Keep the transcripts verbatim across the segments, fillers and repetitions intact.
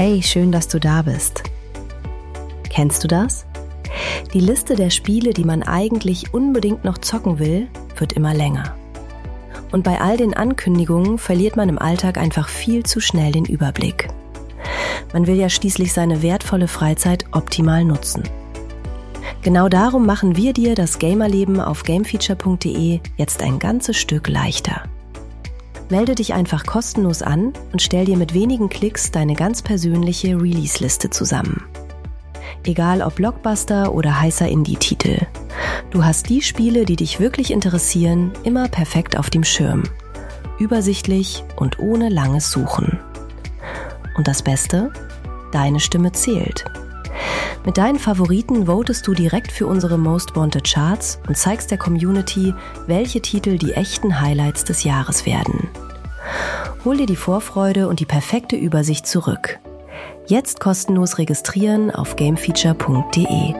Hey, schön, dass du da bist. Kennst du das? Die Liste der Spiele, die man eigentlich unbedingt noch zocken will, wird immer länger. Und bei all den Ankündigungen verliert man im Alltag einfach viel zu schnell den Überblick. Man will ja schließlich seine wertvolle Freizeit optimal nutzen. Genau darum machen wir dir das Gamerleben auf gamefeature punkt de jetzt ein ganzes Stück leichter. Melde dich einfach kostenlos an und stell dir mit wenigen Klicks deine ganz persönliche Release-Liste zusammen. Egal ob Blockbuster oder heißer Indie-Titel. Du hast die Spiele, die dich wirklich interessieren, immer perfekt auf dem Schirm. Übersichtlich und ohne langes Suchen. Und das Beste? Deine Stimme zählt. Mit deinen Favoriten votest du direkt für unsere Most Wanted Charts und zeigst der Community, welche Titel die echten Highlights des Jahres werden. Hol dir die Vorfreude und die perfekte Übersicht zurück. Jetzt kostenlos registrieren auf gamefeature punkt de.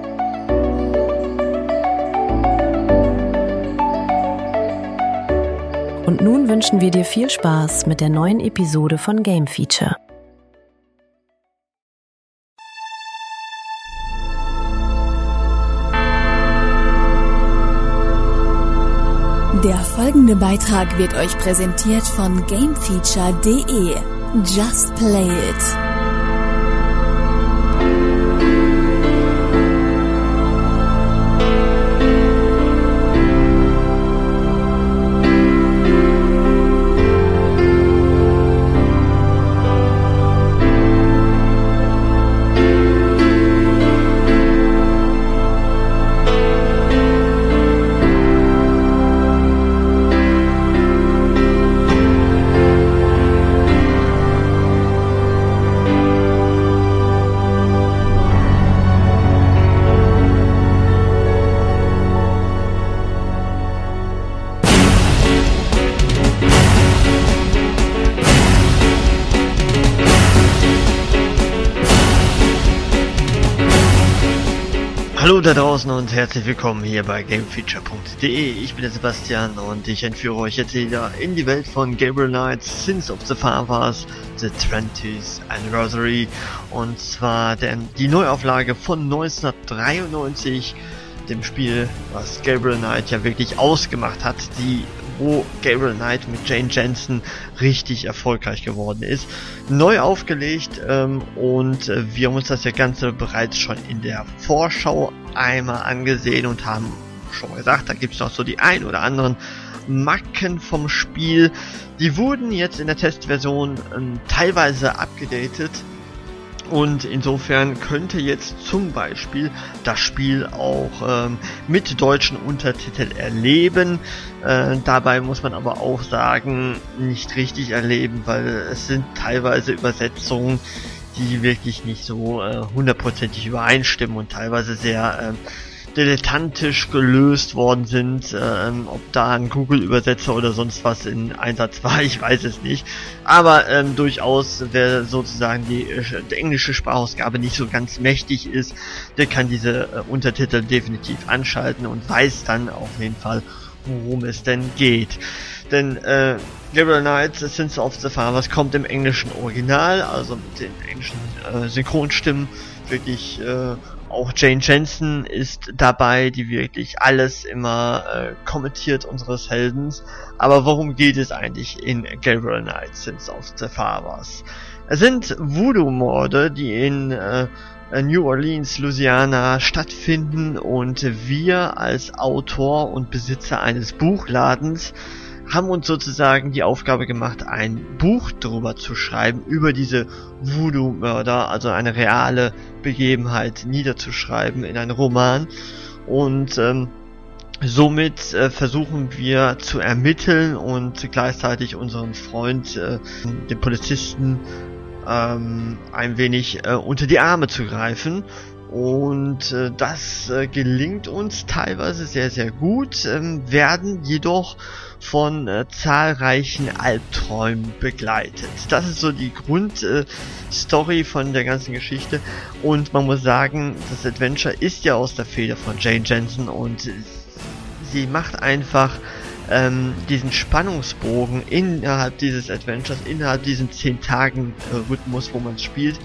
Und nun wünschen wir dir viel Spaß mit der neuen Episode von Game Feature. Der folgende Beitrag wird euch präsentiert von gamefeature punkt de. Just play it. Hallo da draußen und herzlich willkommen hier bei gamefeature punkt de. Ich bin der Sebastian und ich entführe euch jetzt wieder in die Welt von Gabriel Knights Sins of the Fathers, The twentieth Anniversary, und zwar der, die Neuauflage von neunzehnhundertdreiundneunzig, dem Spiel, was Gabriel Knight ja wirklich ausgemacht hat, die wo Gabriel Knight mit Jane Jensen richtig erfolgreich geworden ist. Neu aufgelegt ähm, und äh, wir haben uns das ja Ganze bereits schon in der Vorschau einmal angesehen und haben schon gesagt, da gibt es noch so die ein oder anderen Macken vom Spiel. Die wurden jetzt in der Testversion ähm, teilweise abgedatet. Und insofern könnte jetzt zum Beispiel das Spiel auch ähm, mit deutschen Untertiteln erleben. Äh, dabei muss man aber auch sagen, nicht richtig erleben, weil es sind teilweise Übersetzungen, die wirklich nicht so äh, hundertprozentig übereinstimmen und teilweise sehr äh, dilettantisch gelöst worden sind. Ähm, ob da ein Google-Übersetzer oder sonst was in Einsatz war, ich weiß es nicht. Aber ähm, durchaus, wer sozusagen die, äh, die englische Sprachausgabe nicht so ganz mächtig ist, der kann diese äh, Untertitel definitiv anschalten und weiß dann auf jeden Fall, worum es denn geht. Denn äh, Gabriel Knight Sins of the Fathers kommt im englischen Original, also mit den englischen äh, Synchronstimmen, wirklich äh, auch Jane Jensen ist dabei, die wirklich alles immer äh, kommentiert unseres Heldens. Aber worum geht es eigentlich in Gabriel Knight Sins of the Fathers? Es sind Voodoo-Morde, die in äh, New Orleans, Louisiana stattfinden, und wir als Autor und Besitzer eines Buchladens haben uns sozusagen die Aufgabe gemacht, ein Buch darüber zu schreiben, über diese Voodoo-Mörder, also eine reale Begebenheit niederzuschreiben in einen Roman. Und ähm, somit äh, versuchen wir zu ermitteln und gleichzeitig unseren Freund, äh, den Polizisten, ähm, ein wenig äh, unter die Arme zu greifen. Und äh, das äh, gelingt uns teilweise sehr, sehr gut, ähm, werden jedoch von äh, zahlreichen Albträumen begleitet. Das ist so die Grundstory äh, von der ganzen Geschichte, und man muss sagen, das Adventure ist ja aus der Feder von Jane Jensen, und sie macht einfach ähm, diesen Spannungsbogen innerhalb dieses Adventures, innerhalb diesen zehn Tagen äh, Rhythmus, wo man spielt,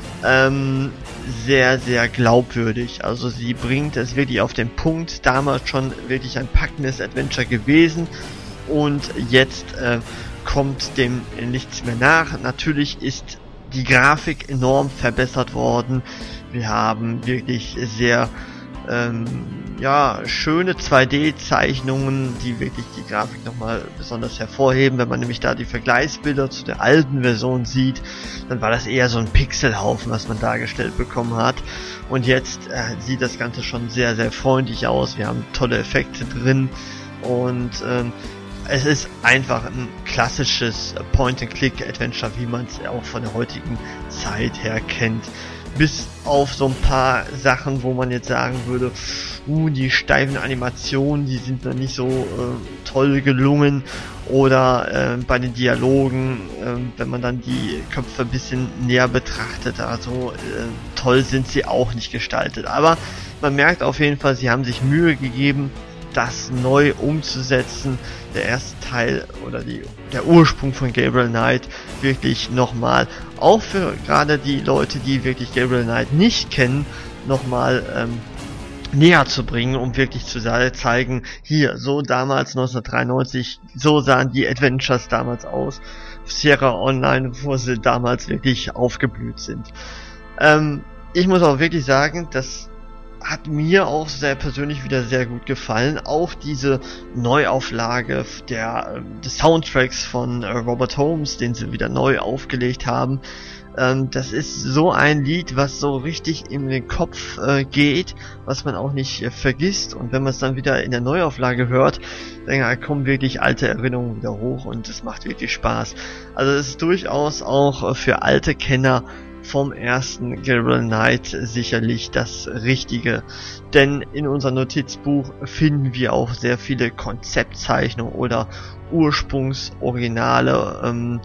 ähm, sehr, sehr glaubwürdig. Also sie bringt es wirklich auf den Punkt, damals schon wirklich ein packendes Adventure gewesen und jetzt äh, kommt dem nichts mehr nach. Natürlich ist die Grafik enorm verbessert worden. Wir haben wirklich sehr ähm, ja, schöne zwei D-Zeichnungen, die wirklich die Grafik nochmal besonders hervorheben. Wenn man nämlich da die Vergleichsbilder zu der alten Version sieht, dann war das eher so ein Pixelhaufen, was man dargestellt bekommen hat. Und jetzt äh, sieht das Ganze schon sehr, sehr freundlich aus. Wir haben tolle Effekte drin und ähm, es ist einfach ein klassisches Point-and-Click-Adventure, wie man es auch von der heutigen Zeit her kennt. Bis auf so ein paar Sachen, wo man jetzt sagen würde, uh, die steifen Animationen, die sind noch nicht so äh, toll gelungen. Oder äh, bei den Dialogen, äh, wenn man dann die Köpfe ein bisschen näher betrachtet, also äh, toll sind sie auch nicht gestaltet. Aber man merkt auf jeden Fall, sie haben sich Mühe gegeben, das neu umzusetzen. Der erste Teil oder die, der Ursprung von Gabriel Knight wirklich nochmal, auch für gerade die Leute, die wirklich Gabriel Knight nicht kennen, nochmal ähm, näher zu bringen, um wirklich zu zeigen, hier, so damals neunzehnhundertdreiundneunzig, so sahen die Adventures damals aus, Sierra Online, wo sie damals wirklich aufgeblüht sind. Ähm, ich muss auch wirklich sagen, dass hat mir auch sehr persönlich wieder sehr gut gefallen. Auch diese Neuauflage der, des Soundtracks von äh, Robert Holmes, den sie wieder neu aufgelegt haben. Ähm, das ist so ein Lied, was so richtig in den Kopf äh, geht, was man auch nicht äh, vergisst. Und wenn man es dann wieder in der Neuauflage hört, dann kommen wirklich alte Erinnerungen wieder hoch und es macht wirklich Spaß. Also es ist durchaus auch äh, für alte Kenner vom ersten Gabriel Knight sicherlich das Richtige, denn in unserem Notizbuch finden wir auch sehr viele Konzeptzeichnungen oder Ursprungsoriginale ähm,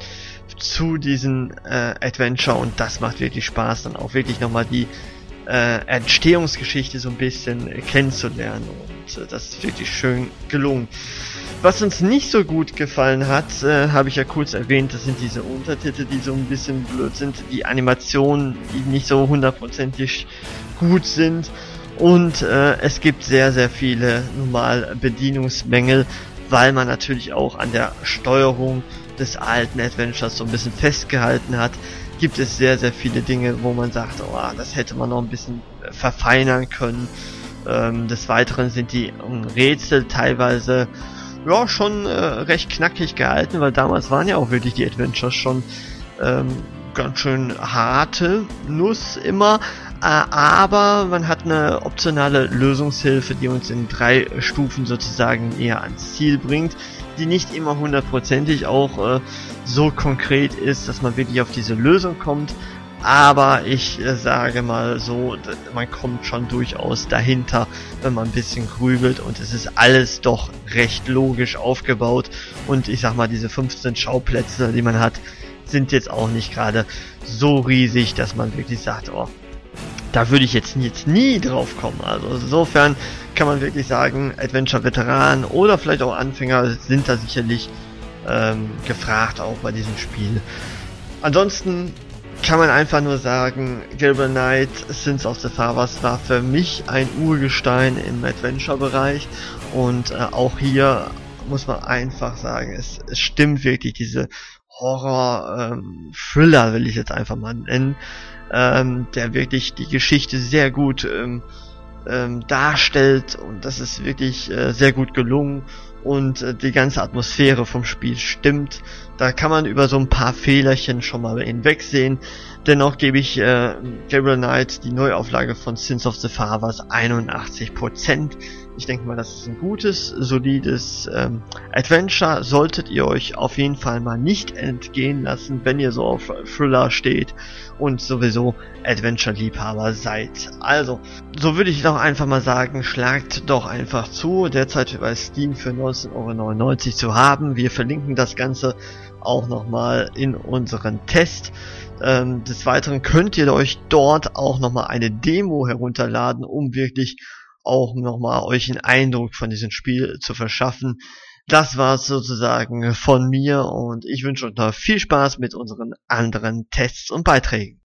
zu diesen äh, Adventure und das macht wirklich Spaß, dann auch wirklich nochmal die äh, Entstehungsgeschichte so ein bisschen kennenzulernen und äh, das ist wirklich schön gelungen. Was uns nicht so gut gefallen hat, äh, habe ich ja kurz erwähnt, das sind diese Untertitel, die so ein bisschen blöd sind, die Animationen, die nicht so hundertprozentig gut sind und äh, es gibt sehr, sehr viele normal Bedienungsmängel, weil man natürlich auch an der Steuerung des alten Adventures so ein bisschen festgehalten hat. Gibt es sehr, sehr viele Dinge, wo man sagt, oh, das hätte man noch ein bisschen verfeinern können. Ähm, des Weiteren sind die Rätsel teilweise ja schon äh, recht knackig gehalten, weil damals waren ja auch wirklich die Adventures schon ähm, ganz schön harte Nuss immer, äh, aber man hat eine optionale Lösungshilfe, die uns in drei Stufen sozusagen näher ans Ziel bringt, die nicht immer hundertprozentig auch äh, so konkret ist, dass man wirklich auf diese Lösung kommt, aber ich äh, sage mal so, man kommt schon durchaus dahinter, wenn man ein bisschen grübelt und es ist alles doch recht logisch aufgebaut und ich sag mal, diese fünfzehn Schauplätze, die man hat, sind jetzt auch nicht gerade so riesig, dass man wirklich sagt, oh, da würde ich jetzt, jetzt nie drauf kommen. Also insofern kann man wirklich sagen, Adventure-Veteran oder vielleicht auch Anfänger sind da sicherlich ähm, gefragt auch bei diesem Spiel. Ansonsten kann man einfach nur sagen, Gabriel Knight Sins of the Fathers war für mich ein Urgestein im Adventure-Bereich und äh, auch hier muss man einfach sagen, es, es stimmt wirklich, diese Horror-Thriller ähm, will ich jetzt einfach mal nennen, ähm, der wirklich die Geschichte sehr gut ähm, ähm, darstellt und das ist wirklich äh, sehr gut gelungen und äh, die ganze Atmosphäre vom Spiel stimmt. Da kann man über so ein paar Fehlerchen schon mal hinwegsehen. Dennoch gebe ich äh, Gabriel Knight die Neuauflage von Sins of the Fathers einundachtzig Prozent. Ich denke mal, das ist ein gutes, solides ähm, Adventure. Solltet ihr euch auf jeden Fall mal nicht entgehen lassen, wenn ihr so auf Thriller steht und sowieso Adventure-Liebhaber seid. Also, so würde ich doch einfach mal sagen, schlagt doch einfach zu. Derzeit bei Steam für neunzehn Euro neunundneunzig zu haben. Wir verlinken das Ganze auch nochmal in unseren Test. Ähm, des Weiteren könnt ihr euch dort auch nochmal eine Demo herunterladen, um wirklich auch nochmal euch einen Eindruck von diesem Spiel zu verschaffen. das war's sozusagen von mir und ich wünsche euch noch viel Spaß mit unseren anderen Tests und Beiträgen.